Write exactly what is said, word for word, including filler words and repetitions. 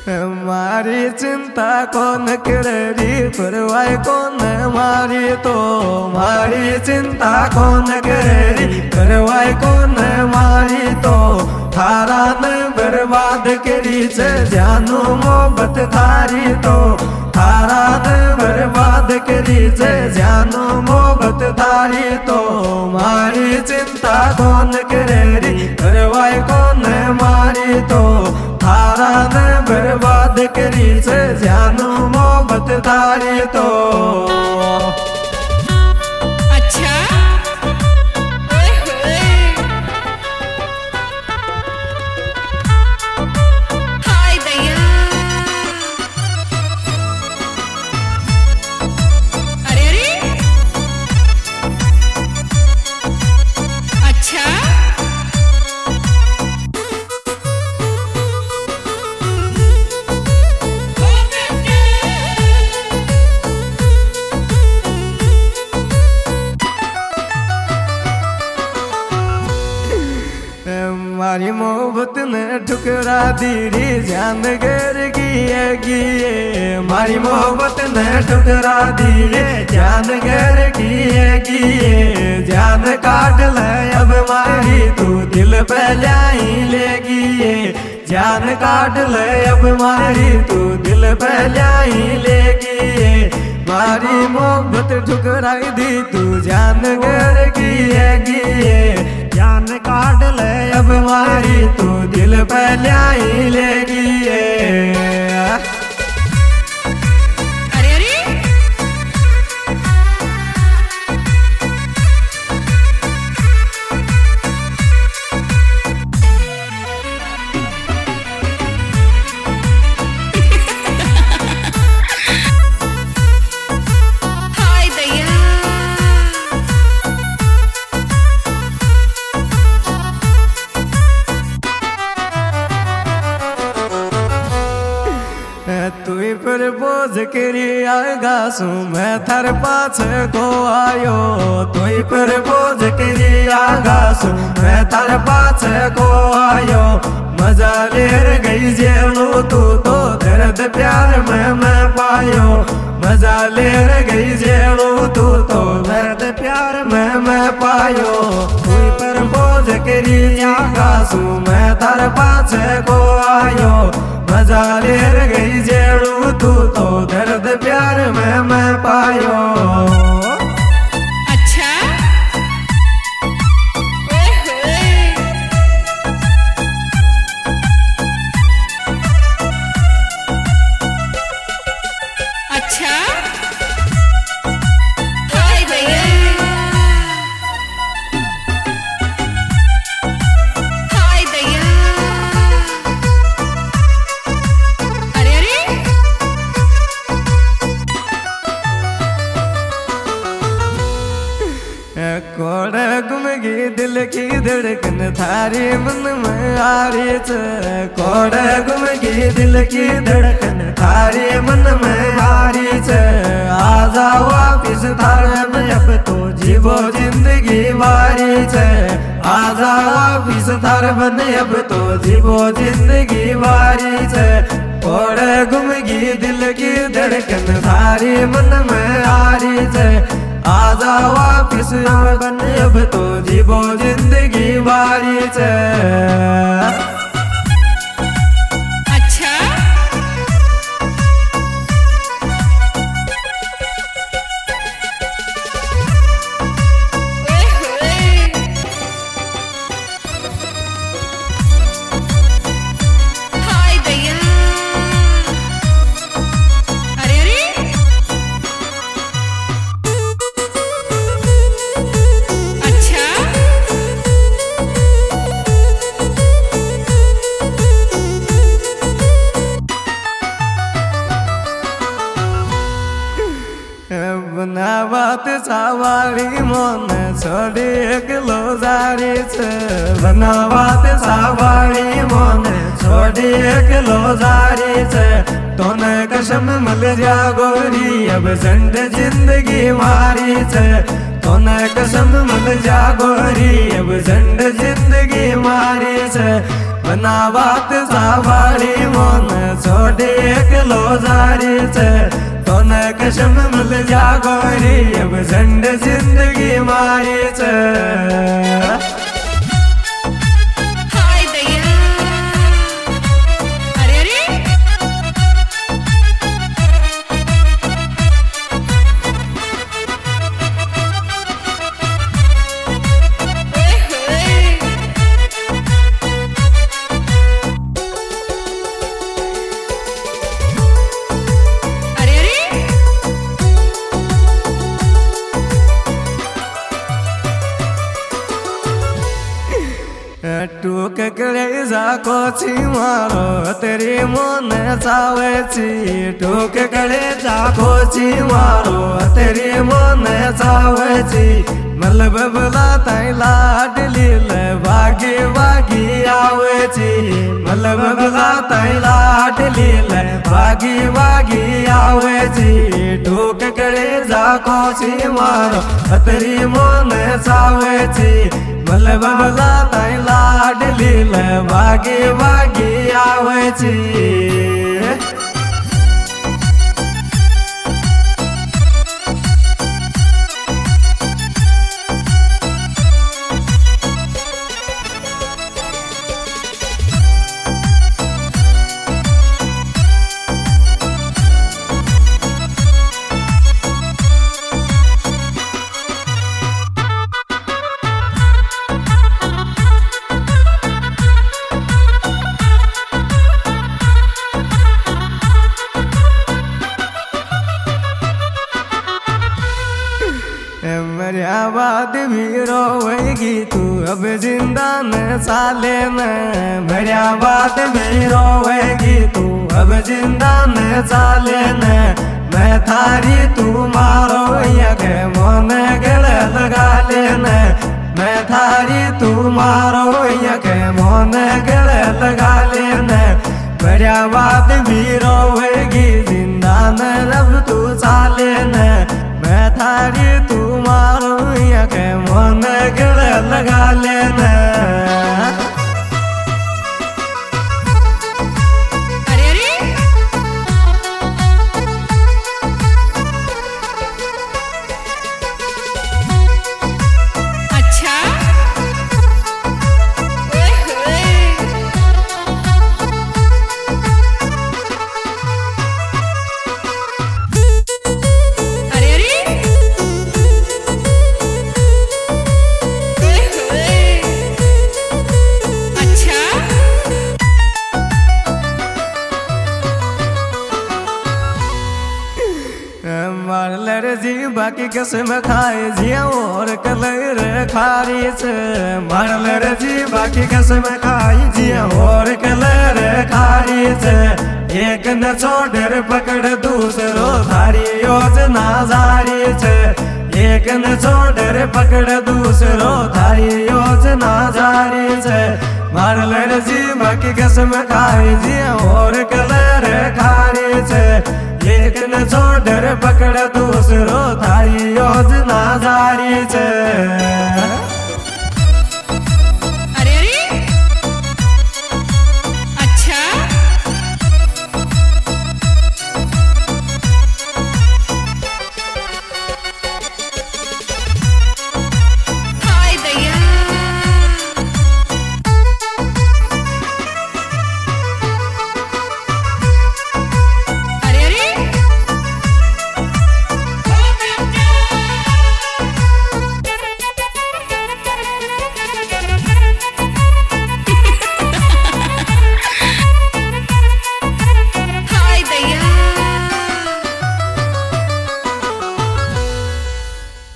मारी चिंता कौन करेरी परवाह कौन मारी तो मारी चिंता कौन करेरी परवाह कौन मारी तो थारा ने बर्बाद करी से जानू मोहब्बत थारी तो थारा ने बर्बाद करी से जानू मोहब्बत थारी तो मारी चिंता कौन करेरी परवाह कौन मारी तो थारा ने बर्बाद करी से जानू मोहब्बत थारी तो अच्छा ओए होए हाय दैया अरे अरे अच्छा मारी मोहब्बत ने ठुकरा दी री जान गर गिए गिए मारी मोहब्बत ने ठुकरा दी रे जान गर गिए गिए जान काट ले अब मारी तू दिल पे लाई ले गिए जान काट ले अब मारी तू दिल पे लाई ले गिए मारी मोहब्बत ठुकराई दी तू जान गर गिए गिए जान काट ले अब मारी तू दिल पे लाई ले गिए अरे अरे हाय दैया तू पर बोझ करी आगा सू मैं थर पाछ को आयो तू पर बोझ करी आगा सू मैं थर पाछ को आयो मजा लेर गई जेलू तू तो दर्द प्यार में मैं पायो मजा लेर गई जेलू तू तो दर्द प्यार में मैं पायो तू पर बोझ करी आगा सू मैं थर पाछ को आयो मजा लेर गई जेड़ू तू तो दर्द प्यार में मैं पायो अच्छा ओए होए अच्छा हाय दैया हाय दैया अरे अरे कोड़े गुमगी दिल की धड़कन थारी मन में आ रही है कोड़े गुमगी दिल की धड़कन थारी मन में आ रही है आ जाओ वापिस थारे में अब तो जीवो जिंदगी बारी है आ जाओ वापिस थारे में अब तो जीवो जिंदगी बारी है कोड़े गुमगी दिल की धड़कन थारी मन में आ रही है आजा वापिस बन अब तो जीवो जिंदगी बारी से अच्छा ओए होए हाय दैया अरे अरे अच्छा बनावत सवारी मन छोड़ी एकलो जारी छे बनावत सवारी मन छोड़ी एकलो जारी छे तोने कसम मिल जा गोरी अब झंड जिंदगी मारी छे तोने कसम मिल जा गोरी अब झंड जिंदगी मारी छे बनावत सवारी मन छोड़ी गुजारी छे तोने कसम मिल जा गोरी अब झंड जिंदगी मारी छे हाय दैया अरे अरे टूक कलेजा कोची मारो तेरी मन चावेची टूक कलेजा कोची मारो तेरी मन चावेची मल बबला ताई लाडली ले भागी भागी आवेची मल बबला ताई लाडली ले भागी भागी आवेची टूक कलेजा कोची मारो तेरी मन चावेची मल बबला ताई लाडली ले भागी भागी आवेची मेरा बाद भी रोएगी तू अब जिंदा न साले में मेरा बाद भी रोएगी तू अब जिंदा न साले में मैं थारी तू मारो या के मन गले लगा लेने मैं थारी तू मारो या के मन गले लगा लेने मेरा बाद भी रोएगी जिंदा न रब तू साले ने मैं थारी तू मारो या के मन गले लगा लेना अरे अरे अच्छा ओए होए अरे अरे अच्छा मार लर जी बाकी कसम खाए जी और कलर खारी से मार लर जी बाकी कसम खाई जी और कलर खारी से एक न छोड़ पकड़ दूसरो थारी योजना जारी से एक न छोड़ पकड़ दूसरो थारी योजना जारी से मार लर जी बाकी कसम खाई जी और कलर खारी से एक न छोड़ पकड़ दूसरो थारी योजना जारी से